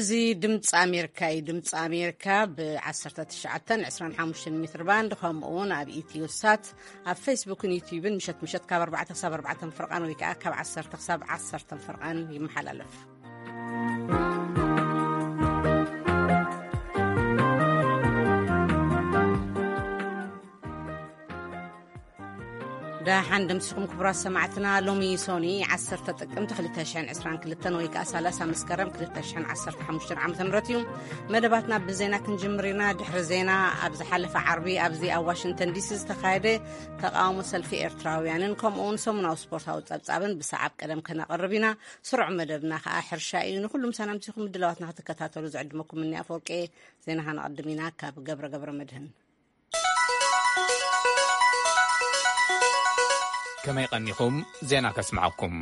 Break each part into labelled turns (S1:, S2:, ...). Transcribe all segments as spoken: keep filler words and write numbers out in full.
S1: እዚ ድምፂ ኣሜሪካ እዩ ድምፂ ኣሜሪካ ብ19 25 ሜትር ባንድ ከምኡውን ኣብ ኢትዮሳት ኣብ ፌስቡክን ዩቲዩብን ምሸት ምሸት ካብ ኣርባዕተ ክሳብ ኣርባዕተ ፍርቃን ወይ ከዓ ካብ ዓሰርተ ክሳብ ዓሰርተ ፍርቃን ይመሓላለፍ። داحن دمسكم كبرات سمعتنا لومي سوني عشرة تقمت خلتاشان عسران كلتن ويكا سالاسا مسكرم كلتاشان عشرة حمشتر عام تمرتيوم مدباتنا بزينا كنجمرينا دحر زينا أبز حلفة عربي أبزي أو واشنطن دي سي استخايدة تقاوم سلفي إرتراويانين كم أون سمنا وسبورتها وتابتابن بسعب كلام كنا قربينا سرع مدبنا آخر شايين وكلهم سنة مسيكم الدلواتنا هتكتاتوا زعدمكم مني أفوك إيه زينا هنقدمينا كاب قبر قبر مدهن
S2: كما يقنيكم زينا كسمعكم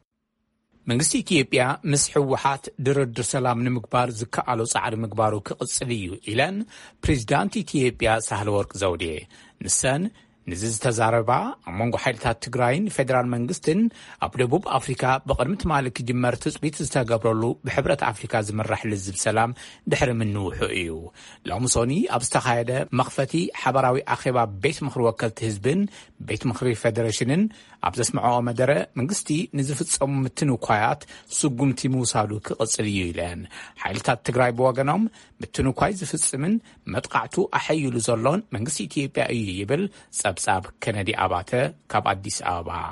S2: منغستي إثيوبيا مس حوحات درد سلام نمقبار زكالو صعر مقبارو كقصليو إلان بريزيدانت إثيوبيا سهلورق زودي نسان نزز تزاربا أمونغو حيلتات تقراين فدرال منغستن أبدبوب أفريكا بقرمت مالك جمار تثبيت استاقابرولو بحبرة أفريكا زمرح للزب سلام دحر منو حقيو لامصوني أبستخايدة مخفتي حبراوي أخيبا بيت مخر وكالت هزبن بيت مخري فدراشنن أبزسمعو مدرة منغستي نزفت صمتنو قايات سقمتي موسالو كقصليو إلان حيلتات تقراي بواغنام متنو قاي زفت سمن متقعتو أحيو لزرلون منغستي إثيوبيا أي يبل سبساب كندي أباته كاب أديس أبا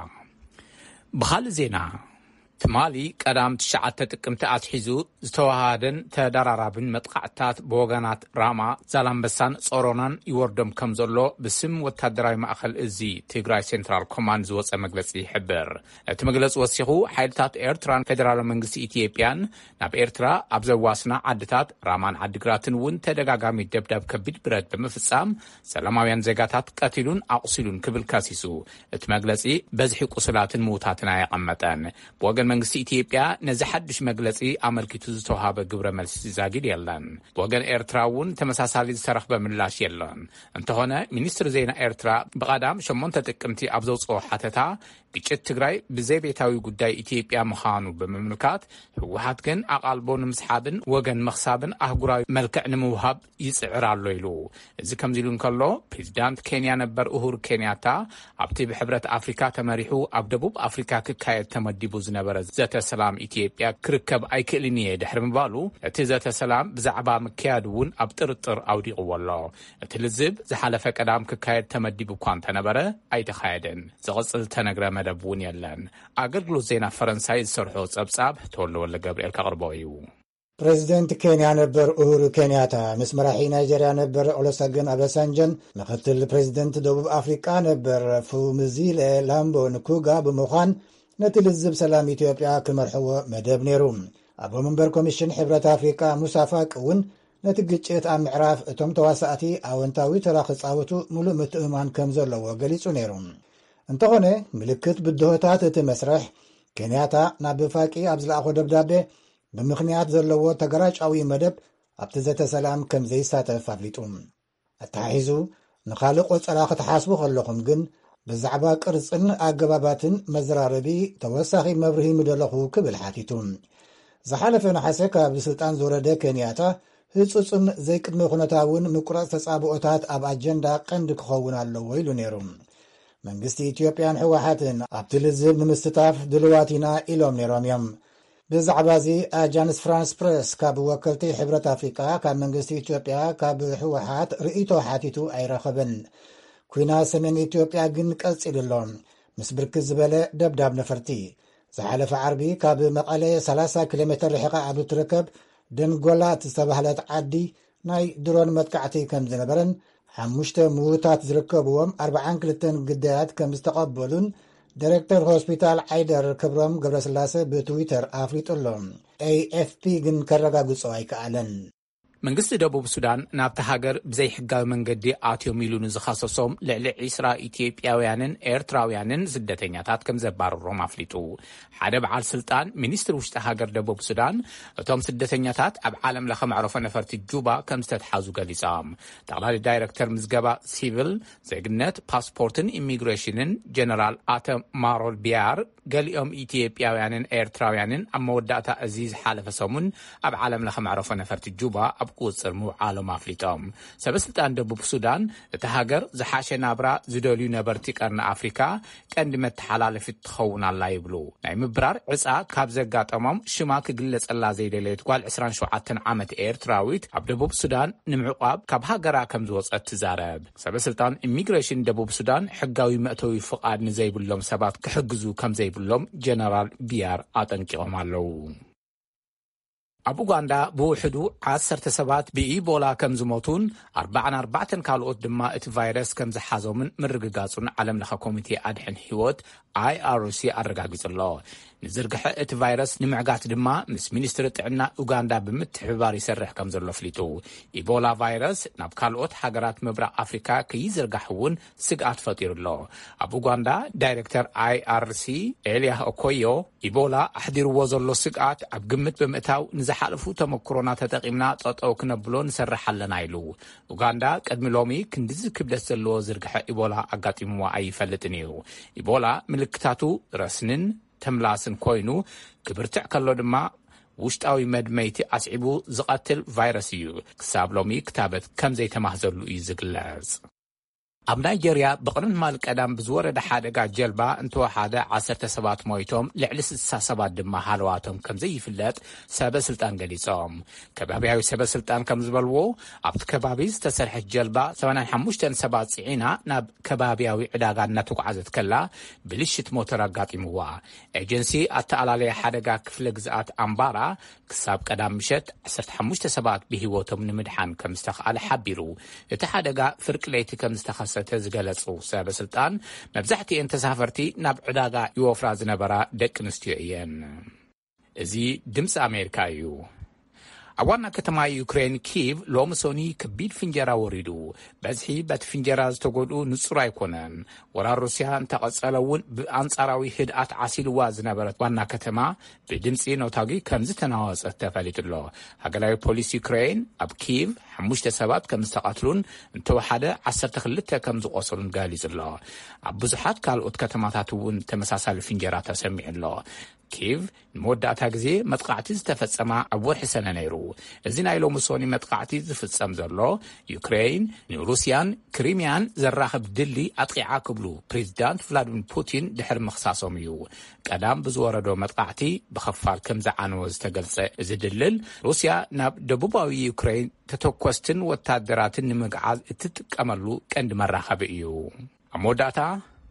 S2: بخال زينا تمالي قدام تشعات تقمت أتحيزو زتوهادن تدرارابن متقعتات بوغانات راما زالامبسان صورونان يوردم كمزولو بسم وتدراي مأخل ازي تيغراي سنترال كوماند زوص مجلسي حبر تمجلس وسيخو حيلتات ايرتران فدرال منغسي إثيوبيان ناب ايرترا أبزواسنا عدتات رامان عدقراتن ون تدقاقامي دبداب كبيد برد بمفصام سلاماويان زيغاتات قاتلون أقصلون كبل كاسيسو تمجلسي بزحي قصلاتن موتاتنا يقمتان بوغان منغسي إثيوبيا نزحدش مجلسي أمريكتو زتوهابة قبر ملسي زاقيد يلان بوغان ايرتراون تمساسالي زترخ بملاش يلان انت هنا منيستر زينا ايرترا بقادام شمونتا تقمتي أبزوص او حتتا ግጭት ትግራይ ብዘይቤታዊ ጉዳይ ኢትዮጵያ መኻኑ በመምልካት ህወሓት ግን አቃልቦን ምስሓብን ወገን መኽሳብን አህጉራዊ መልክዕ ንምውሃብ ይጽዕራሎ ኢሉ እዚ ከምዚሉን ከሎ ፕሬዝዳንት ኬንያ ነበር ኡሁሩ ኬንያታ ኣብቲ ብሕብረት ኣፍሪካ ተመሪሑ ኣብ ደቡብ ኣፍሪካ ክካየድ ተመዲቡ ዝነበረ ዘተ ሰላም ኢትዮጵያ ክርከብ ኣይክእልን እየ ድሕሪ ምባሉ እቲ ዘተ ሰላም ብዛዕባ ምክያድ እውን ኣብ ጥርጥር ኣውዲቕዎ ኣሎ እቲ ልዝብ ዝሓለፈ ቀዳም ክካየድ ተመዲቡ እኳ እንተነበረ ኣይተኻየደን ዝቕፅል ተነግረ مدبون يلان أقرقلو زينا فرنساي سرحو صبصاب تولو ولا جابريل كغربويو
S3: بريزيدنت كينيا نبر أوهورو كينياتا مسمرحي نيجيريا نبر أولوساغن أباسانجن مختل بريزيدنت دوب أفريقيا نبر فومزيل لامبو نكوغا بمخان نتلزب سلام إثيوبيا كمرحو مدب نيروم أبو منبر كوميشن حبرة أفريقيا مسافاك ون نتجيت أم عراف توم تواساتي أو انتاوي تراخص أوتو ملو متأمان كمزولو وغليسو نيروم እንተኾነ ምልክት ብድሆታት እቲ መስርሕ ኬንያታ ናብ ብፋቂ ኣብ ዝለኣኾ ደብዳቤ ብምኽንያት ዘለዎ ተገራጫዊ መደብ ኣብቲ ዘተ ሰላም ከም ዘይሳተፍ ኣፍሊጡ ኣተሓሒዙ ንኻልእ ቆፀራ ክትሓስቡ ከለኹም ግን ብዛዕባ ቅርፅን ኣገባባትን መዘራረቢ ተወሳኺ መብርሂ ምደለኹ ክብል ሓቲቱ ዝሓለፈ ናሓሰ ካብ ስልጣን ዝወረደ ኬንያታ ህፁፅን ዘይቅድሚ ኩነታውን ምቁራፅ ተፃብኦታት ኣብ ኣጀንዳ ቀንዲ ክኸውን ኣለዎ ኢሉ ነይሩ መንግስቲ ኢትዮጵያን ህወሓትን ኣብቲ ልዝብ ንምስትታፍ ድልዋቲና ኢሎም ነይሮም እዮም ብዛዕባ እዚ ኣጃንስ ፍራንስ ፕሬስ ካብ ወከልቲ ሕብረት ኣፍሪቃ ካብ መንግስቲ ኢትዮጵያ ካብ ህወሓት ርእይቶ ሓቲቱ ኣይረኸበን ኩናት ሰሜን ኢትዮጵያ ግን ቀፂሉሎም ምስ ብርክት ዝበለ ደብዳብ ነፈርቲ ዝሓለፈ ዓርቢ ካብ መቐለ ሰላሳ ኪሎ ሜትር ርሒቓ ኣብ እትርከብ ደንጎላት ዝተባህለት ዓዲ ናይ ድሮን መጥቃዕቲ ከም ዝነበረን ሓሙሽተ ምዉታት ዝርከብዎም ኣርባዓን ክልተን ግዳያት ከም ዝተቐበሉን ዳይሬክተር ሆስፒታል ዓይደር ክብሮም ገብረስላሴ ብትዊተር ኣፍሊጡሎም ኤኤፍፒ ግን ከረጋግጾ ኣይከኣለን
S2: መንግስቲ ደቡብ ሱዳን ናብቲ ሃገር ብዘይ ሕጋዊ መንገዲ ኣትዮም ኢሉ ንዝኻሰሶም ልዕሊ ዒስራ ኢትዮጵያውያንን ኤርትራውያንን ስደተኛታት ከም ዘባረሮም ኣፍሊጡ። ሓደ በዓል ስልጣን ሚኒስትሪ ውሽጢ ሃገር ደቡብ ሱዳን እቶም ስደተኛታት ኣብ ዓለም ለኸ መዕረፎ ነፈርቲ ጁባ ከም ዝተተሓዙ ገሊጾም። ጠቕላሊ ዳይረክተር ምዝገባ ሲቪል ዜግነት ፓስፖርትን ኢሚግሬሽንን ጀነራል ኣተ ማሮል ቢያር ገሊኦም ኢትዮጵያውያንን ኤርትራውያንን ኣብ መወዳእታ እዚ ዝሓለፈ ሰሙን ኣብ ዓለም ለኸ መዕረፎ ነፈርቲ ጁባ ኣብ ቁፅር ምውዓሎም ኣፍሊጦም። ሰበስልጣን ደቡብ ሱዳን እቲ ሃገር ዝሓሸ ናብራ ዝደልዩ ነበርቲ ቀርኒ ኣፍሪካ ቀንዲ መተሓላለፊት ትኸውን ኣላ ይብሉ። ናይ ምብራር ዕፃ ካብ ዘጋጠሞም ሽማ ክግለጸላ ዘይደለየት ጓል ዒስራን ሸውዓተ ዓመት ኤርትራዊት ኣብ ደቡብ ሱዳን ንምዕቋብ ካብ ሃገራ ከም ዝወፀት ትዛረብ። ሰበስልጣን ኢሚግሬሽን ደቡብ ሱዳን ሕጋዊ መእተዊ ፍቃድ ንዘይብሎም ሰባት ክሕግዙ ከም ዘይብሎም ጀነራል ቢያር ኣጠንቂቖም ኣለው። ኣብ ኡጋንዳ ብውሕዱ ዓሰርተ ሰባት ብኢቦላ ከም ዝሞቱን ኣርባዕን ኣርባዕተን ካልኦት ድማ እቲ ቫይረስ ከም ዝሓዞምን ምርግጋጹን ዓለም ለኸ ኮሚቴ ኣድሕን ህይወት አይ አር ሲ ኣረጋጊጹሎ። ንዝርግሐ እቲ ቫይረስ ንምዕጋት ድማ ምስ ሚኒስትሪ ጥዕና ኡጋንዳ ብምትሕብባር ይሰርሕ ከም ዘሎ ፍሊጡ። ኢቦላ ቫይረስ ናብ ካልኦት ሃገራት ምብራቕ ኣፍሪካ ከይዝርጋሕ እውን ስግኣት ፈጢሩሎ። ኣብ ኡጋንዳ ዳይሬክተር አይ አር ሲ ኤልያ ኦኮዮ ኢቦላ ኣሕዲርዎ ዘሎ ስግኣት ኣብ ግምት ብምእታው ንዝሓለፉ ተመክሮና ተጠቂምና ጠጠው ክነብሎ ንሰርሕ ኣለና ኢሉ። ኡጋንዳ ቅድሚ ሎሚ ክንዲዚ ክብደት ዘለዎ ዝርግሐ ኢቦላ ኣጋጢምዋ ኣይፈልጥን እዩ። ኢቦላ ምልክታቱ ረስንን ተምላስን ኮይኑ ክብርትዕ ከሎ ድማ ውሽጣዊ መድመይቲ ኣስዒቡ ዝቐትል ቫይረስ እዩ። ክሳብ ሎሚ ክታበት ከም ዘይተማህዘሉ እዩ ዝግለጽ። ኣብ ናይጀርያ ብቕርን ማል ቀዳም ብዝወረደ ሓደጋ ጀልባ እንተወሓደ ዓሰርተ ሰባት ሞይቶም ልዕሊ ስድሳ ሰባት ድማ ሃለዋቶም ከም ዘይፍለጥ ሰበስልጣን ገሊጾም። ከባቢያዊ ሰበስልጣን ከም ዝበልዎ ኣብቲ ከባቢ ዝተሰርሐት ጀልባ ሰማንያ ሓሙሽተ ሰባት ጽዒና ናብ ከባቢያዊ ዕዳጋ እናተጓዓዘት ከላ ብልሽት ሞተር ኣጋጢምዋ። ኤጀንሲ ኣተኣላለየ ሓደጋ ክፍለ ግዝኣት ኣምባራ ክሳብ ቀዳም ምሸት ዓሰርተ ሓሙሽተ ሰባት ብሂወቶም ንምድሓን ከም ዝተኽኣለ ሓቢሩ። እቲ ሓደጋ ፍርቂ ለይቲ ከም ዝተኸሰተ ዝገለጹ ሰበስልጣን መብዛሕትአን ተሳፈርቲ ናብ ዕዳጋ ይወፍራ ዝነበራ ደቂ ኣንስትዮ እየን። እዚ ድምፂ ኣሜሪካ እዩ። ኣብ ዋና ከተማ ዩክሬን ኪቭ ሎሚ ሶኒ ከቢድ ፍንጀራ ወሪዱ። በዝሒ በቲ ፍንጀራ ዝተጎድኡ ንጹር ኣይኮነን። ወራር ሩስያ እንተቐጸለ እውን ብኣንጻራዊ ህድኣት ዓሲልዋ ዝነበረት ዋና ከተማ ብድምፂ ኖታጊ ከም ዝተናወፀት ተፈሊጡሎ። ሃገራዊ ፖሊስ ዩክሬን ኣብ ኪቭ ሓሙሽተ ሰባት ከም ዝተቐትሉን እንተወሓደ ዓሰርተ ክልተ ከም ዝቆሰሉን ገሊጹሎ። ኣብ ብዙሓት ካልኦት ከተማታት እውን ተመሳሳሊ ፍንጀራ ተሰሚዑሎ። ኪቭ ንመወዳእታ ግዜ መጥቃዕቲ ዝተፈጸማ ኣብ ወርሒ ሰነ ነይሩ። እዚ ናይ ሎሚ ሶኒ መጥቃዕቲ ዝፍጸም ዘሎ ዩክሬን ንሩስያን ክሪምያን ዘራኽብ ድሊ ኣጥቂዓ ክብሉ ፕሬዚዳንት ቭላድሚር ፑቲን ድሕሪ ምኽሳሶም እዩ። ቀዳም ብዝወረዶ መጥቃዕቲ ብኸፋል ከም ዝዓነወ ዝተገልጸ እዚ ድልል ሩስያ ናብ ደቡባዊ ዩክሬን ተተኮስትን ወታደራትን ንምግዓዝ እትጥቀመሉ ቀንዲ መራኸቢ እዩ። ኣብ መወዳእታ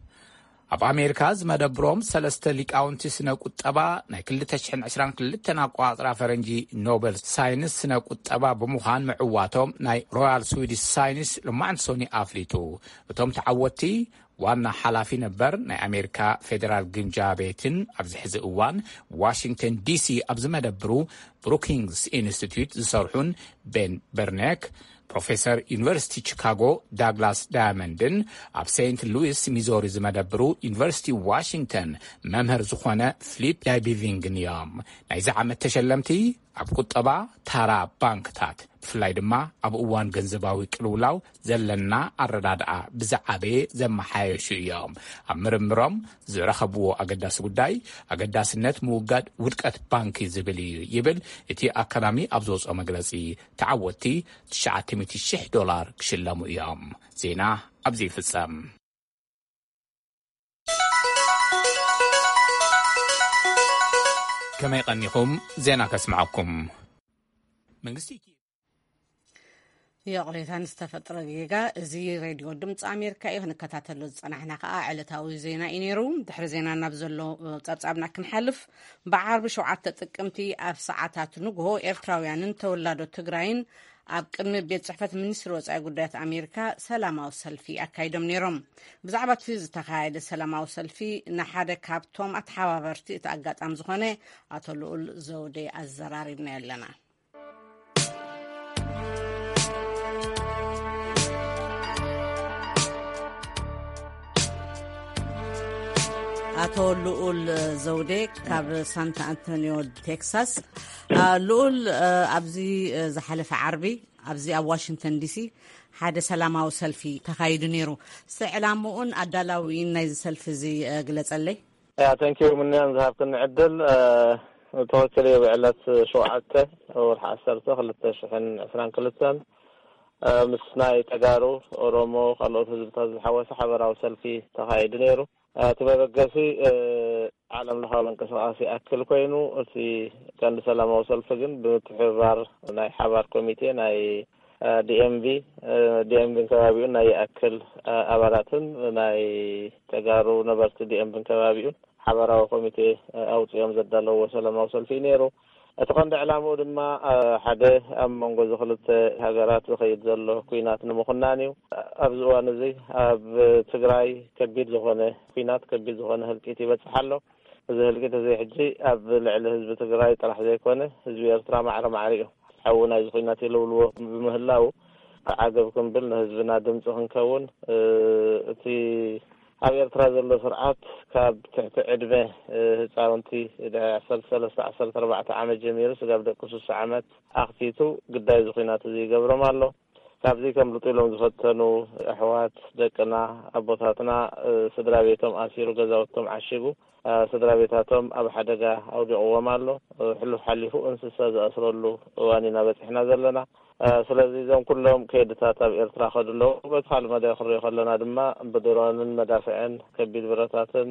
S2: ኣብ ኣሜሪካ ዝመደብሮም ሰለስተ ሊቃውንቲ ስነ ቁጠባ ናይ ክልተ ሽሕን ዕስራን ክልተን ኣቆጻጽራ ፈረንጂ ኖቤል ሳይንስ ስነ ቁጠባ ብምዃን ምዕዋቶም ናይ ሮያል ስዊዲሽ ሳይንስ ሎማዓንቲ ሶኒ ኣፍሊጡ። እቶም ተዓወቲ ዋና ሓላፊ ነበር ናይ ኣሜሪካ ፌደራል ግምጃ ቤትን ኣብዚ ሕዚ እዋን ዋሽንግተን ዲሲ ኣብ ዝመደብሩ ብሩኪንግስ ኢንስቲትዩት ዝሰርሑን ቤን በርኔክ ፕሮፌሰር ዩኒቨርሲቲ ቺካጎ ዳግላስ ዳያመንድን ኣብ ሴንት ሉዊስ ሚዞሪ ዝመደብሩ ዩኒቨርሲቲ ዋሽንግተን መምህር ዝኾነ ፊሊፕ ዳይቢቪንግን እዮም። ናይዚ ዓመት ተሸለምቲ ኣብ ቁጠባ ታራ ባንክታት ብፍላይ ድማ ኣብ እዋን ገንዘባዊ ቅልውላው ዘለና ኣረዳድኣ ብዛዕበየ ዘመሓየሹ እዮም። ኣብ ምርምሮም ዝረኸብዎ ኣገዳሲ ጉዳይ ኣገዳስነት ምውጋድ ውድቀት ባንኪ ዝብል እዩ ይብል እቲ ኣካዳሚ ኣብ ዘውፅኦ መግለፂ። ተዓወቲ ትሽዓተ ሚእቲ ሽሕ ዶላር ክሽለሙ እዮም። ዜና ኣብዚ ይፍጸም። ከመይ ቀኒኹም ዜና ከስምዓኩም። መንግስቲ
S1: የቕሬታን ዝተፈጥረ ጌጋ እዚ ሬድዮ ድምፂ ኣሜሪካ እዩ። ክንከታተሎ ዝፀናሕና ከዓ ዕለታዊ ዜና እዩ ነይሩ። ድሕሪ ዜና ናብ ዘሎ ጸብጻብና ክንሓልፍ ብዓርቢ ሸውዓተ ጥቅምቲ ኣብ ሰዓታት ንግሆ ኤርትራውያንን ተወላዶ ትግራይን ኣብ ቅድሚ ቤት ጽሕፈት ሚኒስትሪ ወጻኢ ጉዳያት ኣሜሪካ ሰላማዊ ሰልፊ ኣካይዶም ነይሮም። ብዛዕባ እቲ ዝተኻየደ ሰላማዊ ሰልፊ ንሓደ ካብቶም ኣተሓባበርቲ እቲ ኣጋጣሚ ዝኾነ ኣቶ ልኡል ዘውዴ ኣዘራሪብና ኣለና። ኣቶ ልኡል ዘውዴ ካብ ሳንታ አንቶኒዮ ቴክሳስ። ልኡል ኣብዚ ዝሓለፈ ዓርቢ ኣብዚ ኣብ ዋሽንግተን ዲሲ ሓደ ሰላማዊ ሰልፊ ተኻይዱ ነይሩ። ዕላምኡን ኣዳላዊን ናይዚ ሰልፊ እዚ ግለጸለይ።
S4: ያ ታንኪዩ ምንያን ዝሃብክን ዕድል ተወከለ ብዕለት ሸውዓተ ወርሒ ዓሰርተ ክልተ ሽሕን ዕስራን ክልተን ምስ ናይ ተጋሩ ኦሮሞ ካልኦት ህዝብታት ዝሓወሰ ሓበራዊ ሰልፊ ተኻይዱ ነይሩ። እቲ መበገሲ ዓለም ለኻዊ እንቅስቃሴ ኣክል ኮይኑ እቲ ቀንዲ ሰላማዊ ሰልፊ ግን ብምትሕብባር ናይ ሓባር ኮሚቴ ናይ ዲኤምቪ ዲኤምቪ ከባቢኡን ናይ ኣክል ኣባላትን ናይ ተጋሩ ነበርቲ ዲኤምቪ ከባቢኡን ሓበራዊ ኮሚቴ ኣውፅኦም ዘዳለዎ ሰላማዊ ሰልፊ ነይሩ። እቲ ቀንዲ ዕላምኡ ድማ ሓደ ኣብ መንጎ ክልተ ሃገራት ዝኸይድ ዘሎ ኩናት ንምኽናን እዩ። ኣብዚ እዋን እዚ ኣብ ትግራይ ከቢድ ዝኾነ ኩናት ከቢድ ዝኾነ ህልቂት ይበፅሕ ኣሎ። እዚ ህልቂት እዚ ሕጂ ኣብ ልዕሊ ህዝቢ ትግራይ ጥራሕ ዘይኮነ ህዝቢ ኤርትራ ማዕረ ማዕሪኡ ሓው ናይ ኩናት ይልውልዎ ብምህላው ዓገብ ክንብል ንህዝብና ድምፂ ክንከውን እቲ ኣብ ኤርትራ ዘሎ ስርዓት ካብ ትሕቲ ዕድመ ህፃውንቲ ዓሰርተ ሰለስተ ዓሰርተ ኣርባዕተ ዓመት ጀሚሩ ስጋብ ደቂ ሽዱሽተ ዓመት ኣኽቲቱ ግዳይ ኩናት እዚ ይገብሮም ኣሎ። ካብዚ ከም ልጡሎም ዝፈተኑ ኣሕዋት ደቅና ኣቦታትና ስድራ ቤቶም ኣሲሩ ገዛውቶም ዓሽጉ ስድራ ቤታቶም ኣብ ሓደጋ ኣውዲቕዎም ኣሎ። ሕሉፍ ሓሊፉ እንስሳ ዝኣስረሉ እዋን ኢና በፂሕና ዘለና። ስለዚ እዞም ኩሎም ከይድታት ኣብ ኤርትራ ከድለው በቲ ካልእ መዳይ ክንሪኦ ከለና ድማ ብድሮንን መዳፍዕን ከቢድ ብረታትን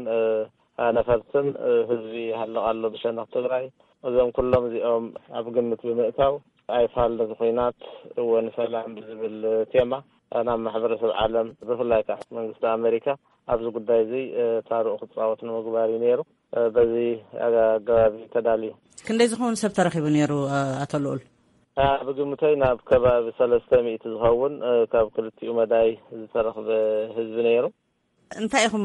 S4: ነፈርትን ህዝቢ ሃለቕ ኣሎ ብሸነኽ ትግራይ። እዞም ኩሎም እዚኦም ኣብ ግምት ብምእታው ኣይፋልድ ኩናት እውን ሰላም ብዝብል ቴማ ናብ ማሕበረሰብ ዓለም ብፍላይ ከዓ መንግስቲ ኣሜሪካ ኣብዚ ጉዳይ እዚ ታሪኡ ክፃወት ንምግባር እዩ ነይሩ። በዚ ኣገባቢ ተዳልዩ
S1: ክንደይ ዝኾኑ ሰብ ተረኺቡ ነይሩ ኣቶ ልኡል?
S4: ብግምተይ ናብ ከባቢ ሰለስተ ሚእቲ ዝኸውን ካብ ክልቲኡ መዳይ ዝተረኽበ ህዝቢ ነይሩ።
S1: እንታይ ኢኹም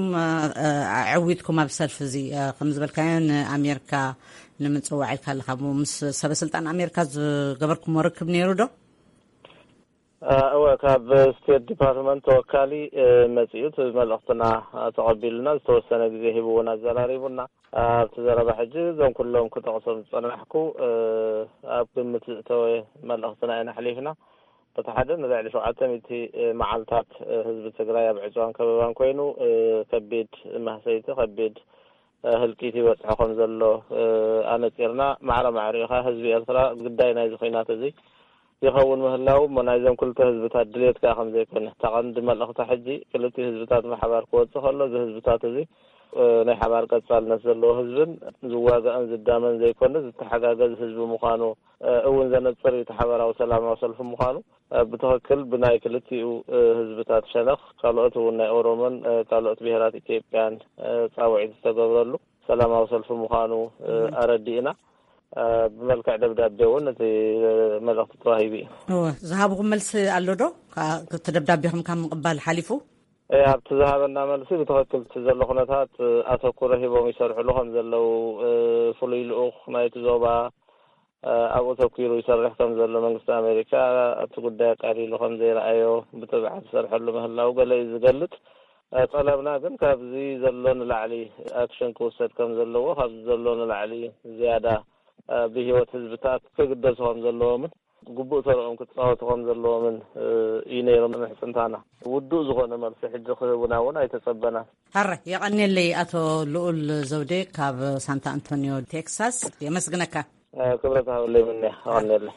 S1: ዕዊትኩም ኣብ ሰልፊ እዚ? ከም ዝበልካዮ ንኣሜሪካ ንምፅዋዕ ኢልካ ኣለካ ምስ ሰበስልጣን ኣሜሪካ ዝገበርኩም ርክብ ነይሩ ዶ? እወ ካብ ስቴት ዲፓርትመንት ተወካሊ መፅኡት መልእኽትና ተቐቢሉና ዝተወሰነ ግዜ ሂቡና ዘራሪቡና ኣብቲ ዘረባ ሕጂ እዞም ኩሎም ክጠቕሶም ዝፀናሕኩ ኣብ ግምት ዝተወ መልእኽትና ኢና ሓሊፍና። በቲ ሓደ ንልዕሊ ሸውዓተ ሚእቲ መዓልታት ህዝቢ ትግራይ ኣብ ዕፅዋን ከበባን ኮይኑ ከቢድ ማህሰይቲ ከቢድ ህልቂት ይበፅሖ ከም ዘሎ ኣነፂርና ማዕረ ማዕሪኡኻ ህዝቢ ኤርትራ ግዳይ ናይ ኩናት እዚ ይኸውን ምህላው ናይዞም ክልተ ህዝብታት ድሌት ከዓ ከም ዘይኮነ ተቐንዲ መልእኽቲ ሕጂ ክልቲኡ ህዝብታት ብሓባር ክወፅእ ከሎ እዚ ህዝብታት እዚ ናይ ሓባር ቀጻልነት ዘለዎ ህዝብን ዝዋጋእን ዝዳመን ዘይኮነ ዝተሓጋገዝ ህዝቢ ምዃኑ እውን ዘነፅር እቲ ሓበራዊ ሰላማዊ ሰልፊ ምዃኑ ብትክክል ብናይ ክልቲኡ ህዝብታት ሸነኽ ካልኦት እውን ናይ ኦሮሞን ካልኦት ብሄራት ኢትዮጵያን ፃውዒት ዝተገብረሉ ሰላማዊ ሰልፊ ምዃኑ ኣረዲእና ብመልክዕ ደብዳቤ እውን እቲ መልእኽቲ ተዋሂቡ እዩ። ዝሃብኩም መልሲ ኣሎ ዶ? እቲ ደብዳቤኹም ካብ ምቕባል ሓሊፉ
S4: ኣብቲ ዝሃበና መልሲ ብትክክል ዘሎ ኩነታት ኣተኩረ ሂቦም ይሰርሕሉ ከም ዘለው ፍሉይ ልኡኽ ናይቲ ዞባ ኣብኡ ተኪሩ ይሰርሕ ከም ዘሎ መንግስቲ ኣሜሪካ እቲ ጉዳይ ቀሊሉ ከም ዘይረኣዮ ብትብዓት ዝሰርሐሉ ምህላው ገለ እዩ ዝገልጽ። ጠለብና ግን ካብዚ ዘሎ ንላዕሊ ኣክሽን ክውሰድ ከም ዘለዎ ካብዚ ዘሎ ንላዕሊ ዝያዳ ብሂወት ህዝብታት ክግደሱ ከም ዘለዎምን ግቡእ ተርኦም ክትፃወቱ ከም ዘለዎምን እዩ ነይሮም ምሕፅንታና ውዱእ ዝኾነ መልሲ ሕጂ ክህቡና እውን ኣይተፀበና።
S1: ሃረ የቐኒለይ ኣቶ ልኡል ዘውዴ ካብ ሳንታ አንቶኒዮ ቴክሳስ የመስግነካ።
S4: ክብረት ሃብለይ ምንያ ቀኒለይ።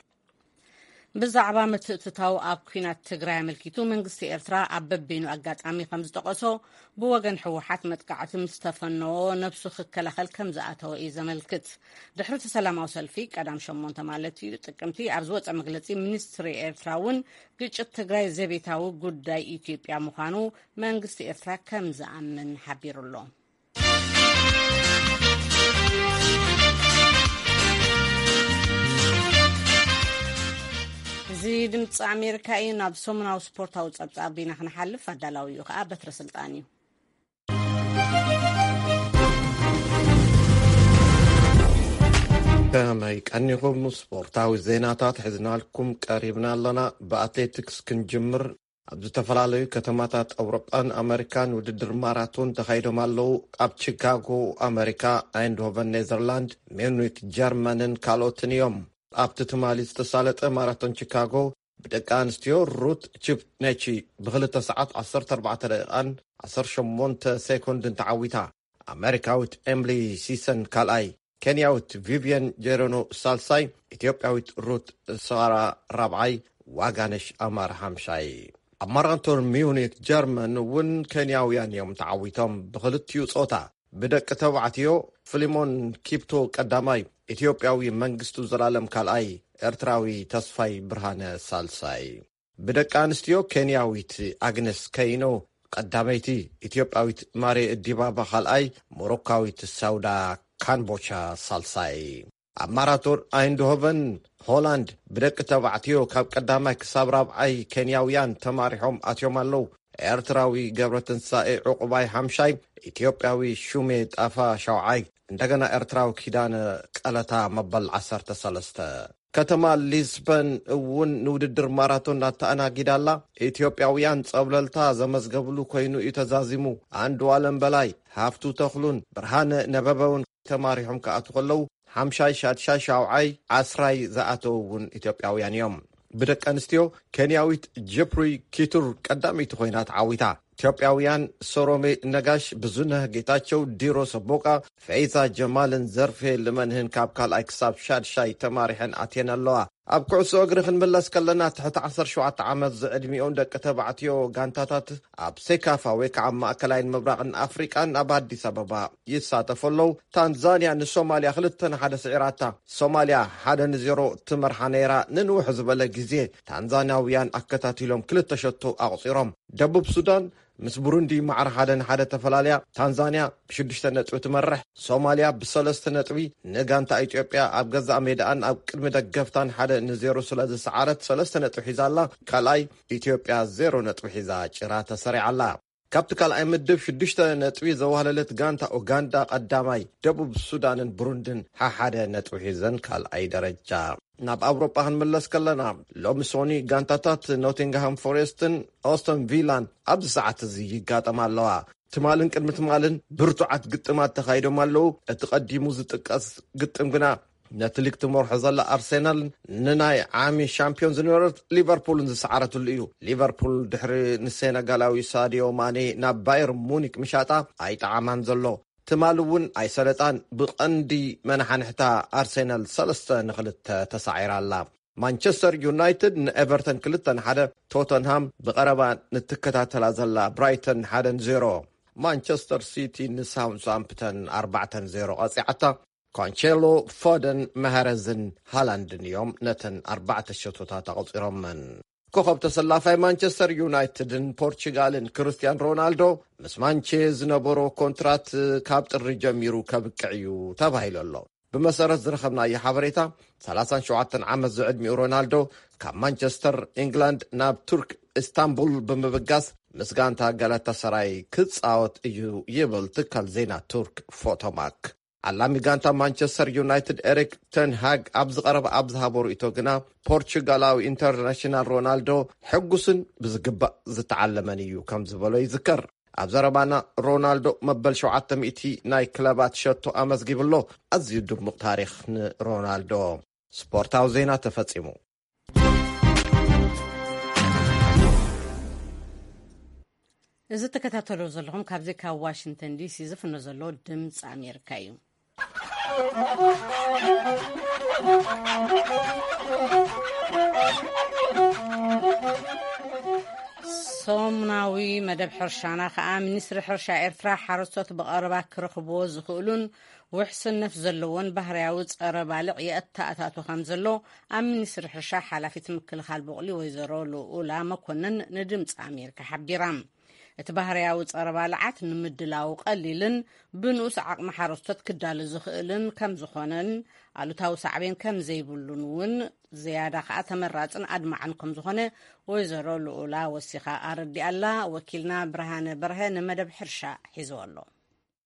S1: ብዛዕባ ምትእትታው ኣብ ኩናት ትግራይ ኣመልኪቱ መንግስቲ ኤርትራ ኣብ በበይኑ ኣጋጣሚ ከም ዝጠቐሶ ብወገን ሕወሓት መጥቃዕቲ ምስ ተፈነዎ ነብሱ ክከላኸል ከም ዝኣተወ እዩ ዘመልክት። ድሕሪ እቲ ሰላማዊ ሰልፊ ቀዳም ሸሞንተ ማለት እዩ ጥቅምቲ ኣብ ዝወፀ መግለፂ ሚኒስትሪ ኤርትራ እውን ግጭት ትግራይ ዘቤታዊ ጉዳይ ኢትዮጵያ ምዃኑ መንግስቲ ኤርትራ ከም ዝኣምን ሓቢሩሎ። እዚ ድምፂ ኣሜሪካ እዩ። ናብ ሰሙናዊ ስፖርታዊ ፀብፃብ ኢና ክንሓልፍ ኣዳላዊ እዩ ከዓ በትረ ስልጣን እዩ።
S5: ከመይ ቀኒኹም ስፖርታዊ ዜናታት ሒዝናልኩም ቀሪብና ኣለና። ብኣትሌቲክስ ክንጅምር። ኣብ ዝተፈላለዩ ከተማታት ኣውሮጳን ኣሜሪካን ውድድር ማራቶን ተኻይዶም ኣለዉ። ኣብ ቺካጎ ኣሜሪካ፣ ኣይንድሆቨን ኔዘርላንድ፣ ሚዩኒክ ጀርመንን ካልኦትን እዮም። ኣብቲ ትማሊ ዝተሳለጠ ማራቶን ቺካጎ ብደቂ ኣንስትዮ ሩት ቺፕኔቺ ብክልተ ሰዓት ዓሰርተ ኣርባዕተ ደቂቃን ዓሰርተ ሸሞንተ ሴኮንድን ተዓዊታ። ኣሜሪካዊት ኤምሊ ሲሰን ካልኣይ፣ ኬንያዊት ቪቪየን ጄሮኖ ሳልሳይ፣ ኢትዮጵያዊት ሩት ሳራ ራብዓይ፣ ዋጋነሽ ኣማር ሓምሻይ። ኣብ ማራቶን ሚዩኒክ ጀርመን እውን ኬንያውያን እዮም ተዓዊቶም ብክልቲኡ ጾታ። ብደቂ ተባዕትዮ ፊሊሞን ኪፕቶ ቀዳማይ፣ ኢትዮጵያዊ መንግስቱ ዘላለም ካልኣይ፣ ኤርትራዊ ተስፋይ ብርሃነ ሳልሳይ። ብደቂ ኣንስትዮ ኬንያዊት ኣግነስ ከይኖ ቀዳመይቲ፣ ኢትዮጵያዊት ማሬ ዲባባ ካልኣይ፣ ሞሮካዊት ሳውዳ ካንቦቻ ሳልሳይ። ኣብ ማራቶን ኣይንድሆቨን ሆላንድ ብደቂ ተባዕትዮ ካብ ቀዳማይ ክሳብ ራብዓይ ኬንያውያን ተማሪሖም ኣትዮም ኣለዉ። ኤርትራዊ ገብረትንሳኤ ዕቁባይ ሓምሻይ፣ ኢትዮጵያዊ ሹሜ ጣፋ ሻውዓይ፣ እንደገና ኤርትራዊ ኪዳነ ቀለታ መበል ዓሰርተ ሰለስተ። ከተማ ሊስበን እውን ንውድድር ማራቶን እናተኣናጊዳላ። ኢትዮጵያውያን ጸብለልታ ዘመዝገብሉ ኮይኑ እዩ ተዛዚሙ። አንዱ ዓለም በላይ፣ ሃፍቱ ተኽሉን፣ ብርሃነ ነበበውን ተማሪሖም ከኣቱ ከለዉ ሓምሻይ ሻድሻይ ሻውዓይ ዓስራይ ዝኣተው እውን ኢትዮጵያውያን እዮም። ብደቂ ኣንስትዮ ኬንያዊት ጀፕሪ ኪቱር ቀዳሚቲ ኮይና ተዓዊታ። ኢትዮጵያውያን ሶሮሜ ነጋሽ፣ ብዙነህ ጌታቸው፣ ዲሮ ሰቦቃ፣ ፈይዛ ጀማልን ዘርፌ ልመንህን ካብ ካልኣይ ክሳብ ሻድሻይ ተማሪሐን ኣትየን ኣለዋ። ኣብ ኩዕሶ እግሪ ክንምለስ ከለና ትሕቲ ዓሰርተ ሸውዓተ ዓመት ዝዕድሚኦም ደቂ ተባዕትዮ ጋንታታት ኣብ ሴካፋ ወይ ከዓ ማእከላይን ምብራቕን ኣፍሪቃን ኣብ ኣዲስ ኣበባ ይሳተፉ ኣለዉ። ታንዛንያ ንሶማልያ ክልተ ንሓደ ስዒራታ። ሶማልያ ሓደ ንዜሮ ትመርሓ ነይራ። ንንውሕ ዝበለ ግዜ ታንዛንያውያን ኣከታቲሎም ክልተ ሸቶ ኣቕፂሮም። ደቡብ ሱዳን ምስ ቡሩንዲ ማዕረ ሓደ ንሓደ ተፈላለያ። ታንዛንያ ብሽዱሽተ ነጥቢ ትመርሕ። ሶማልያ ብሰለስተ ነጥቢ ንጋንታ ኢትዮጵያ ኣብ ገዛእ ሜዳኣን ኣብ ቅድሚ ደገፍታን ሓደ ንዜሮ ስለ ዝሰዓረት ሰለስተ ነጥቢ ሒዛላ። ካልኣይ ኢትዮጵያ ዜሮ ነጥቢ ሒዛ ጭራ ተሰሪዓላ። ካብቲ ካልኣይ ምድብ ሽዱሽተ ነጥቢ ዘዋህለለት ጋንታ ኡጋንዳ ቀዳማይ፣ ደቡብ ሱዳንን ቡሩንድን ሓሓደ ነጥቢ ሒዘን ካልኣይ ደረጃ። ናብ ኣውሮጳ ክንምለስ ከለና ሎሚ ሶኒ ጋንታታት ኖቲንግሃም ፎሬስትን ኦስተን ቪላን ኣብዚ ሰዓት እዚ ይጋጠማ ኣለዋ። ትማልን ቅድሚ ትማልን ብርቱዓት ግጥማት ተኻይዶም ኣለዉ። እቲ ቀዲሙ ዝጥቀስ ግጥም ግና ነቲ ሊግ ትመርሖ ዘላ ኣርሴናልን ንናይ ዓሚ ሻምፒዮን ዝነበረት ሊቨርፑልን ዝሰዓረትሉ እዩ። ሊቨርፑል ድሕሪ ንሴነጋላዊ ሳዲዮ ማኔ ናብ ባየር ሙኒክ ምሻጣ ኣይጠዓማን ዘሎ። ትማል እውን ኣይሰለጣን። ብቐንዲ መናሓንሕታ ኣርሴናል ሰለስተ ንክልተ ተሳዒራላ። ማንቸስተር ዩናይትድ ንኤቨርተን ክልተ ንሓደ፣ ቶተንሃም ብቐረባ ንትከታተላ ዘላ ብራይተን ሓደ ንዜሮ፣ ማንቸስተር ሲቲ ንሳውዝሃምፕተን ኣርባዕተ ንዜሮ ቀፂዓታ። ካንቼሎ፣ ፎደን፣ መሃረዝን ሃላንድን እዮም ነተን ኣርባዕተ ሸቶታት ኣቕፂሮመን። ኮኸብ ተሰላፋይ ማንቸስተር ዩናይትድን ፖርቹጋልን ክርስቲያን ሮናልዶ ምስ ማንቼ ዝነበሮ ኮንትራት ካብ ጥሪ ጀሚሩ ከብቅዕ እዩ ተባሂሉ ኣሎ። ብመሰረት ዝረኸብናዮ ሓበሬታ ሰላሳ ሸውዓተ ዓመት ዝዕድሚኡ ሮናልዶ ካብ ማንቸስተር ኢንግላንድ ናብ ቱርክ ኢስታንቡል ብምብጋስ ምስ ጋንታ ጋላታሳራይ ክጻወት እዩ ይብል ትካል ዜና ቱርክ ፎቶማክ። ዓላሚ ጋንታ ማንቸስተር ዩናይትድ ኤሪክ ተን ሃግ ኣብ ዝቐረበ ኣብ ዝሃቦ ርእቶ ግና ፖርቹጋላዊ ኢንተርናሽናል ሮናልዶ ሕጉስን ብዝግባእ ዝተዓለመን እዩ ከም ዝበሎ ይዝከር። ኣብ ዘረባና ሮናልዶ መበል ሸውዓተ ሚእቲ ናይ ክለባት ሸቶ ኣመዝጊብሎ። ኣዝዩ ድሙቕ ታሪክ ንሮናልዶ። ስፖርታዊ ዜና ተፈጺሙ።
S1: እዚ ተከታተሉ ዘለኹም ካብዚ ካብ ዋሽንግተን ዲሲ ዝፍኖ ዘሎ ድምፂ ኣሜሪካ እዩ። ሰሙናዊ መደብ ሕርሻና ከዓ ሚኒስትሪ ሕርሻ ኤርትራ ሓረስቶት ብቐረባ ክረኽብዎ ዝኽእሉን ውሕስነት ዘለዎን ባህርያዊ ፀረ ባልዕ የእታእታቱ ከም ዘሎ ኣብ ሚኒስትሪ ሕርሻ ሓላፊት ምክልኻል በቕሊ ወይዘሮ ልኡላ መኮንን ንድምፂ ኣሜሪካ ሓቢራ። እቲ ባህርያዊ ፀረ ባልዓት ንምድላው ቀሊልን ብንኡስ ዓቕሚ ሓረስቶት ክዳሉ ዝኽእልን ከም ዝኾነን ኣሉታዊ ሳዕቤን ከም ዘይብሉን እውን ዝያዳ ከዓ ተመራፅን ኣድማዕን ከም ዝኾነ ወይዘሮ ልኡላ ወሲኻ ኣረዲኣላ። ወኪልና ብርሃነ በርሀ ንመደብ ሕርሻ ሒዝዎ ኣሎ።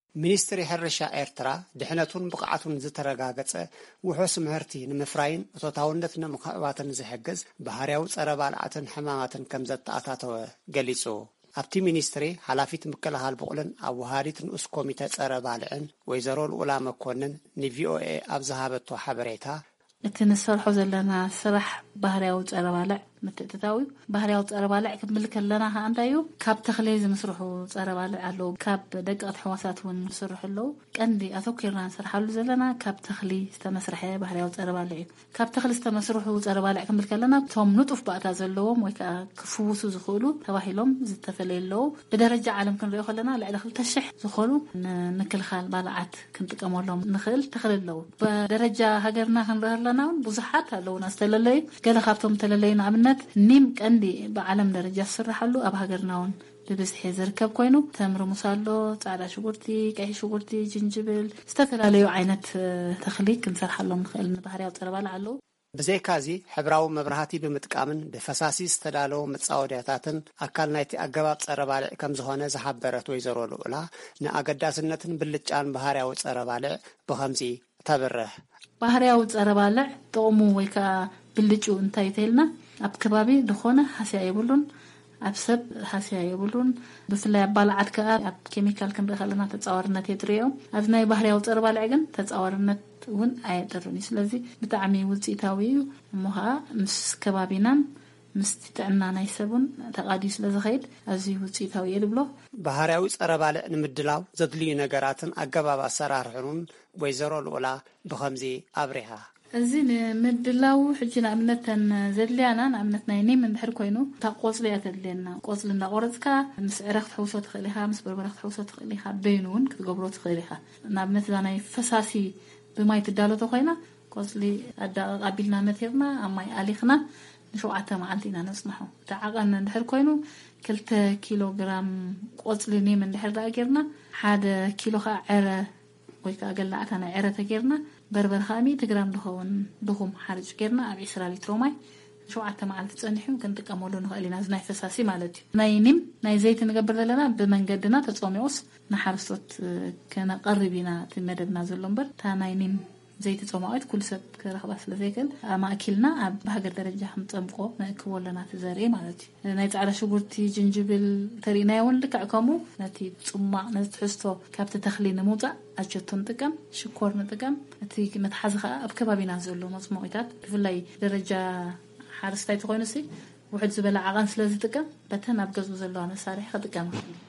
S6: ሚኒስትሪ ሕርሻ ኤርትራ ድሕነቱን ብቕዓቱን ዝተረጋገጸ ውሑስ ምህርቲ ንምፍራይን እቶታውነት ንምኽባትን ዝሕግዝ ባህርያዊ ጸረ ባልዓትን ሕማማትን ከም ዘተኣታተወ ገሊጹ ኣብቲ ሚኒስትሪ ሓላፊት ምክልኻል ብቑልን ኣብ ወሃዲት ንኡስ ኮሚተ ጸረ ባልዕን ወይዘሮ ልኡላ መኮንን ንቪኦኤ ኣብ ዝሃበቶ ሓበሬታ
S7: እቲ ንሰርሖ ዘለና ስራሕ ባህርያዊ ጸረ ባልዕ ምትእትታዊ ባህርያዊ ጸረ ባልዕ ክብል ከለና ها አንዳዩ ካብ ተኽሊ ዝመስርሑ ጸረ ባልዕ ኣለው ካብ ደቀቅቲ ሕዋሳት ውን ዝስርሑ ኣለው ቀንዲ ኣተኪርና ንሰርሓሉ ዘለና ካብ ተኽሊ ዝተመስርሐ ባህርያዊ ጸረ ባልዕ እዩ ካብ ተኽሊ ዝተመስርሑ ጸረ ባልዕ ክብል ከለና ቶም ንጡፍ ባእታ ዘለዎም ወይ ከዓ ክፍውሱ ዝኽእሉ ተባሂሎም ዝተፈለየለው ብደረጃ ዓለም ክንሪኦ ከለና ልዕሊ ክልተ ሽሕ ዝኽእሉ ንክልኻል ባልዓት ክንጥቀመሎም ንኽእል ተኽሊ ኣለው ብደረጃ ሃገርና ክንሪኦ ከለና ብዙሓት ኣለውና ዝተለለዩ ገለ ካብቶም ተለለዩ ንኣብነት ኒም ቀንዲ بعالم درجة سرحلو أب هاجرناون ببزح يزركب كوينو تمر مسالو تعالى شغورتي كاي شغورتي جنجبل استفل عليه عينة تخليك نسرحلو نخيل نبهريات تربال علو
S6: بزي كازي حبراو مبرهاتي بمتقامن بفساسي استدالو متصاودياتاتن أكال نايتي أقباب تربال كم زهونه زحبرت ويزرو الأولى نأقداسنتن بلتجان بهارياو تربال بخمسي تبره
S7: بهارياو تربال طومو ويكا بلتجو انتايتيلنا أب كبابي دخونه حسيا يبولون أب سب حسيا يبولون بفلا بالعاد كأب أب كيميكال كن بخلنا تتصورنا تدريو أذناي بحريا وتربال عجن تتصورنا ون أيدروني سلزي بتعمي وزيتاوي مها مس كبابينا مستعنا نايسبون تقاديس لزخيد أزي وزيتاوي يلبلو
S6: بحريا وتربال نمدلاو زدلي نجاراتن أجباب سرار حنون ويزرول ولا بخمزي أبريها
S7: أزين مدلاو حجنا أمنتن زدليانا أمنتنا يني من بحر كوينو تقوص ليات لنا قوص لنا غرزكا مس عرق حوسات خليها مس بربرق حوسات خليها بينون كتقبروت خليها نابنت لنا فساسي بما يتدالو تخينا قوص لي أدا قابلنا مثيرنا أما ياليخنا نشو عتا معلتنا نصنحو تعاقنا بحر كوينو كلتا كيلوغرام قوص لني من بحر داقرنا حاد كيلو خا عرى ويكا قلعتنا عرى تقرنا بربر خامي تجرام دخون دخوم حرج كيرنا أبي إسرائيل تروماي شو عتم على تصنيحهم كنت كمولون خالي ناس ناي فساسي مالتي ناينيم ناي زيت نقبل لنا بمنقدنا تتصوميوس نحرصت كنا قربينا تمدد نازل لمبر تا ناينيم زيت تصومات كل سب كرخباس لذيكل ما أكلنا بهجر درجة هم تنبقو نأكل لنا تزاري مالتي نايت على شجرتي جنجبل ترينا يون لك عكمو نتي تصمع نتحسه كابت تخلي نموذج أجتون تكم شكور نتكم تيجي متحزخة أبكبابي نازلو مصموعات فلاي درجة حارستي تقولنسي واحد زبالة عغان سلازي تكم بتنا بجزء زلونا صارح خدكم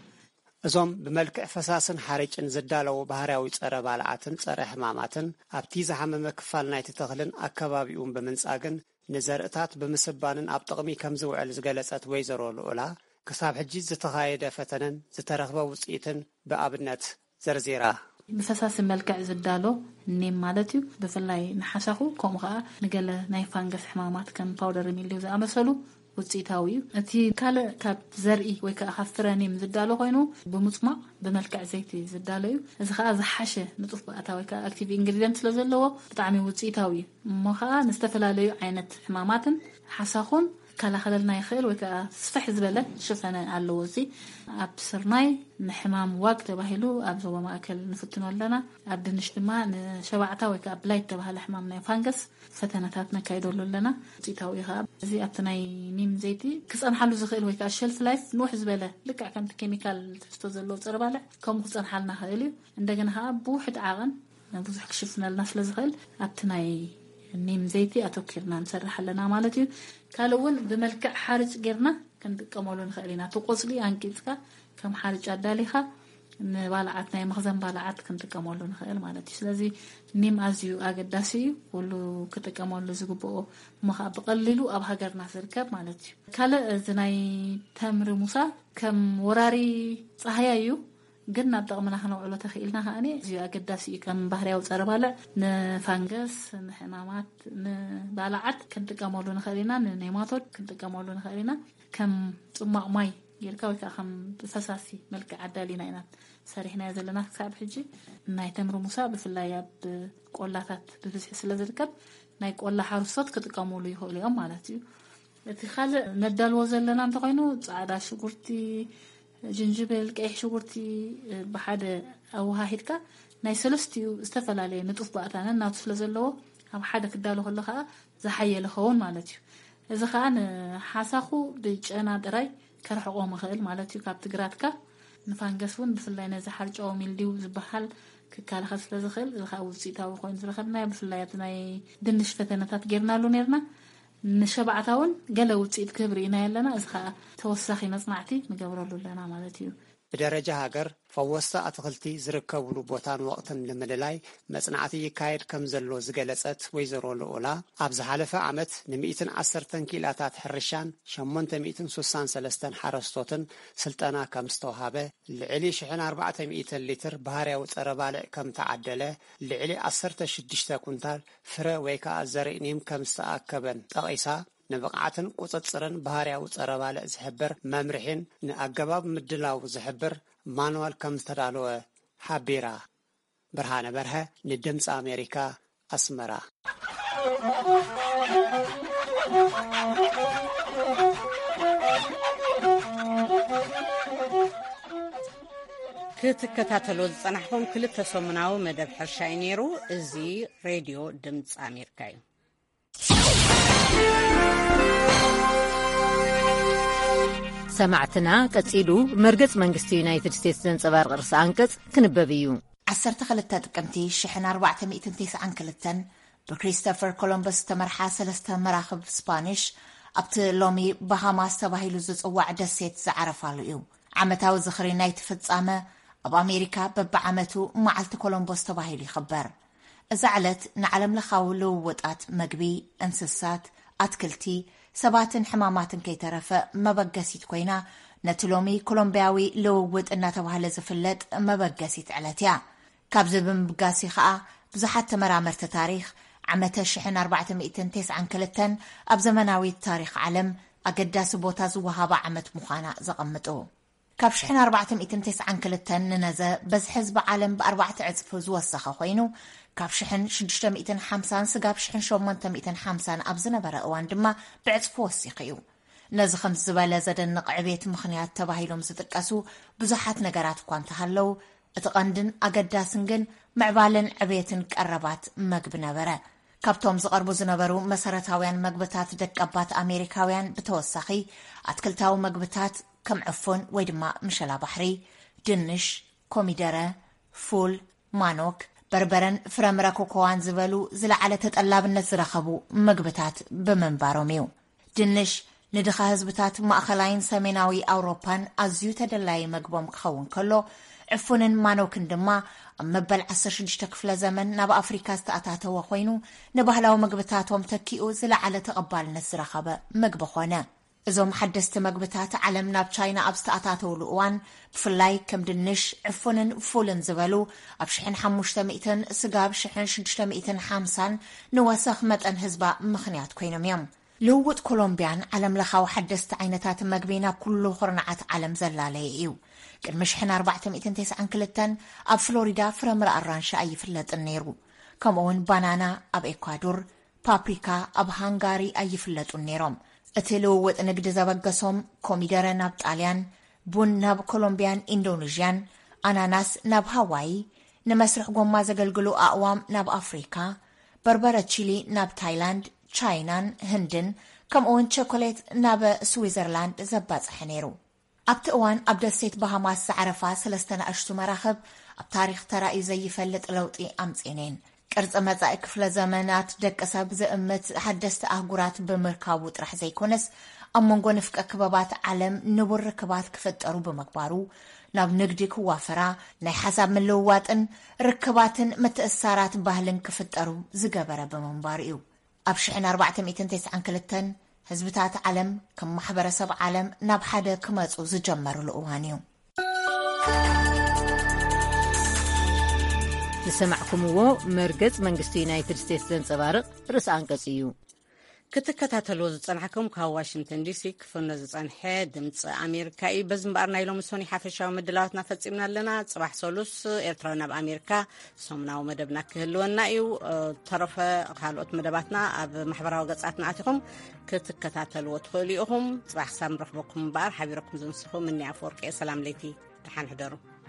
S6: እዞም بملكع فساسن حارجن زدالو ባህርያዊ ጸረ ባልዓትን ጸረ ሕማማትን ኣብቲ ዝሓመመ ክፋል ናይቲ ተኽልን ኣከባቢኡን ብምንጻግን ንዘርእታት ብምስባንን ኣብ ጥቕሚ ከም ዝውዕል ዝገለጸት ወይዘሮ ልኡላ ክሳብ ሕጂ ዝተኻየደ ፈተነን ዝተረኽበ ውጽኢትን ብኣብነት ዘርዚራ
S7: بفساس الملكع زدالو نيم مالتيو بفلاي نحسخو كوم خا نقل ناي فانغس حمامات كان باودر ميليو زامسلو وصيتاوي اتي كال كاب زرعي ويكا خفراني مزدالو خوينو بمصمع بملكع زيتي زدالو اذا خا زحشه نطف بقتا ويكا اكتيف انغريدينت لزلو بطعمي وصيتاوي مخا نستفلاليو عينت حماماتن حساخون كلا خللنا يخيل ويكا صفح زبلة شفنا على وزي أبصرناي نحمام وقت بهلو أبزوا ما أكل نفتنو لنا أبد نجتمع نشوعتا ويكا بلايت تبها الحمامنا فانجس فتناتنا كايدول لنا زيتاويها زي أبتناي نيم زيتي كس أنا حلو زخيل ويكا الشلف لايف نوح زبلة لك عكمت كيميكال تستوزلو تربالع كم خصنا حالنا هالي عندنا ها بوحد عغن نبوح كشفنا الناس لزخيل أبتناي نيم زيتي أتوكلنا نسرح لنا مالتي كالون بملكع حارج غيرنا كنقمولون خلينا تقصلي انكيسكا كم حارج اداليخا نبالعتنا مخزن بالعات كنقمولون خيل مالتي ስለዚህ نيم ازيو اقداسي ሁሉ ከተቀመሉ ዝግበኦ مخ بقللو اب هاجرنا ዝርከብ ማለት እዩ ካለ ዝናይ ተምሪ ሙሳ ከም ወራሪ ፀሐያዩ ግን ናብጠቅምና ክነውዕሎ ተኽኢልና ሃኒ እዚ ኣገዳሲ ከም ባህርያዊ ጸረ ባልዕ ንፋንገስ ንሕማማት ንባልዓት ክንጥቀመሉ ንኽእልና ንኔማቶድ ክንጥቀመሉ ንኽእልና ከም ጽማቕ ማይ ጌርካ ወይ ከዓ ከም ፈሳሲ መልክዕ ዓዳሊና ኢና ሰሪሕና ዘለና ክሳብ ሕጂ ናይ ተምሪ ሙሳ ብፍላይ ኣብ ቆላታት ብብዝሒ ስለ ዝርከብ ናይ ቆላ ሓሩሶት ክጥቀመሉ ይኽእሉ እዮም ማለት እዩ እቲ ካልእ ነዳልዎ ዘለና እንተኮይኑ ጻዕዳ ሽጉርቲ جنجبل قيح شغورتي بحد أوهاهدك ناي سلستيو استفلالي نطف بقتانا ناتو سلزلو أب حدا كدالو خلقها زحية لخون مالتيو إذا خان حاساخو بجانا دراي كرحقو مخيل مالتيو كاب تقراتك نفانقسون بفلاي نزحر جو ميلديو زبحال كالخل سلزخل إذا خاو سيتاو خوين زلخلنا بفلاياتناي دنش فتناتات جيرنالو نيرنا نشبعتاون قالوا تسيد كبرينا يلنا إذا توسخي نصنعتي نقبرلو لنا مالتيو
S6: بدرجة هاجر فوسط أتغلتي زركبوا بوتان وقت لمدلاي مصنعتي يكايد كم زلو زجلسات ويزرو الأولى أبز حلفة عمت نمئتن عشرة كيلاتات حرشان شمنت مئتن سوسان سلستن حرستوتن سلطنا كم استوهابه لعلي شحن أربعة مئتن لتر بهاري وتربالع كم تعدله لعلي عشرة شدشتا كنتال فرا ويكا الزرقنيم كم استأكبن تقيسا نبقعتن قصصرن بهاريا وصرباله زحبر ممرحين نأجباب مدلاو زحبر مانوال كم تدالو حبيرا برهانه برها ندمص أمريكا أسمرا
S1: ክትከታተሉ ዝጸናሕኩም ክልተ ሰሙናዊ መደብ ሕርሻይ ነይሩ እዚ ሬድዮ ድምጽ ኣሜሪካ እዩ
S8: سمعتنا قصيدو مرقص منغستي يونايتد ستيتس زنصبارق رأس أنقص كنببيو
S9: عسرت خلطة تقمتي شحن أربعة مئة تسعة كلتن بكريستوفر كولومبوس تمرحا سلسة مراخب سبانيش أبت لومي بهاماس تباهيلو زصواع دسيت زعرفالو إيو عمتاو زخري نايت فتصامة أب أمريكا بب عمتو معلت كولومبوس تباهيلو يخبر زعلت نعلم لخاولو وطات مقبي انسسات أتكلتي سباتن حماماتن كي ترفا مبقسيت كوينا نتلومي كولومبياوي لوود إنا توهال زفلت مبقسيت علاتيا كابز بمبقاسي خاء بزحات مرامرت تاريخ عمتا شحن أربعة مئة تسعة كلتن أب زمناوي تاريخ علم أقداس بوتاز وهابا عمت مخانا زغمتو كاب شحن أربعة مئة تسعة كلتن ننزا بز حزب عالم بأربعة عزف زوسخة خوينو كاب شحن شدشتا مئتين حمسان سقاب شحن شومنتا مئتين حمسان أبزنا برأوان دما بعزف وسيقيو نز خمس زبالة زدن نقعبيت مخنيات تباهيلوم زتقاسو بزحات نقرات كوانتهالو اتقاندن أقداسنجن معبالن عبيتن كقربات مقبنا برا كابتوم زقربو زنبرو مسارتاويان مقبتات دكابات أمريكاويان بتوسخي أتكلتاو مقبتات كم عفون ويدما مشلا بحري دنش كوميدرة فول مانوك بربرن فرمرا كوكوان زبالو زلعالة تتقلابن زرخبو مقبتات بمنباروميو دنش ندخا هزبتات مأخلاين ساميناوي أوروبان أزيو تدلاي مقبوم كخون كلو عفونن مانوكن دما مبال عصر شدشتا كفلا زمن نابا أفريكا استأتاتو وخوينو نبهلاو مقبتاتهم تكيئو زلعالة تقبال نزرخبا مقبخونا إذا حدثت مقبتات علم ناب تشاينا أبستأتاتو لؤوان بفلاي كم دنش عفونن فولن زبالو أبشحن حموشتا مئتن سقاب شحن شدشتا مئتن حامسان نواسخ متن هزبا مخنيات كوينم يم لووت كولومبيان علم لخاو حدثت عينتات مقبينا كله خرنعات علم زلالي إيو كان مشحن أربعة مئة تسعة كلتن أب فلوريدا فرمر أرانشا أي فلت النيرو كمون بانانا أب إكوادور بابريكا أب هانغاري أي فلت النيروم اتلووت نقد زبقسهم كوميدرا ناب طاليان بون ناب كولومبيان اندونيسيان اناناس ناب هاواي نمسرح قوما زقلقلو اقوام ناب افريكا بربرة تشيلي ناب تايلاند تشاينان هندن كم اون شوكولات ناب سويزرلاند زباز حنيرو ابت اوان ابدا سيت بهاماس عرفا سلستنا اشتو مراخب اب تاريخ ترائي زي فلت لوطي امتينين قرص مزاي كفله زمانات دقسا بزئمت حدثت اهغورات بمركابو طرح زيكونس امونغو نفق كبابات عالم نبر ركبات كفطرو بمقبارو ناب نغدي كوافرا ناي حساب ملوواطن ركباتن متأثرات باهلن كفطرو زغبره بمنباريو ابشحن أربعة مئة تسعة كلتن حزبتات عالم كم محبرسب عالم ناب حدا كمصو زجمرو لؤوانيو لسمعكم هو مرقز منغستي يونايتد ستيتس زنصبارق رأس أنقص እዩ
S1: ክትከታተልዎ ዝጸንሐኩም ካብ ዋሽንግተን ዲሲ ክፍኖ ዝጸንሐ ድምፂ ኣሜሪካ እዩ። በዚ እምበኣር ናይ ሎሚ ሶኒ ሓፈሻዊ መድላዋትና ፈጺምና ኣለና። ጽባሕ ሰሉስ ኤርትራዊ ናብ ኣሜሪካ ሰሙናዊ መደብና ክህልወና እዩ። ተረፈ ካልኦት መደባትና ኣብ ማሕበራዊ ገጻትና ኣቲኹም ክትከታተልዎ ትኽእሉ ኢኹም። ጽባሕ ክሳብ ንረኽበኩም እምበኣር ሓቢረኩም ዝንስኹ ምንያፍ ወርቄ ሰላም ለይቲ ድሓን ሕደሩ።